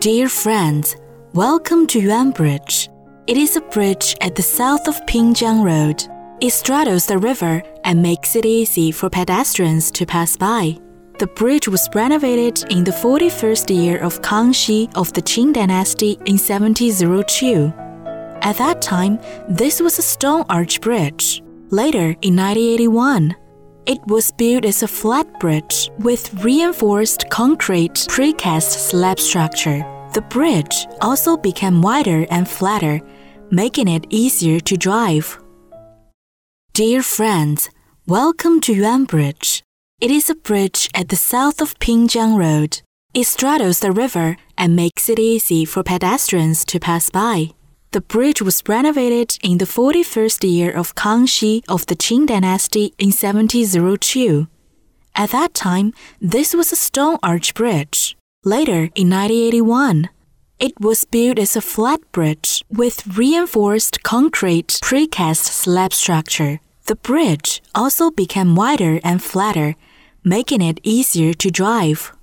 Dear friends, welcome to Yuan Bridge. It is a bridge at the south of Pingjiang Road. It straddles the river and makes it easy for pedestrians to pass by. The bridge was renovated in the 41st year of Kangxi of the Qing dynasty in 1702. At that time, this was a stone arch bridge. Later, in 1981, it was built as a flat bridge with reinforced concrete precast slab structure. The bridge also became wider and flatter, making it easier to drive. Dear friends, welcome to Yuan Bridge. It is a bridge at the south of Pingjiang Road. It straddles the river and makes it easy for pedestrians to pass by. The bridge was renovated in the 41st year of Kangxi of the Qing dynasty in 1702. At that time, this was a stone arch bridge. Later, in 1981, it was built as a flat bridge with reinforced concrete precast slab structure. The bridge also became wider and flatter, making it easier to drive.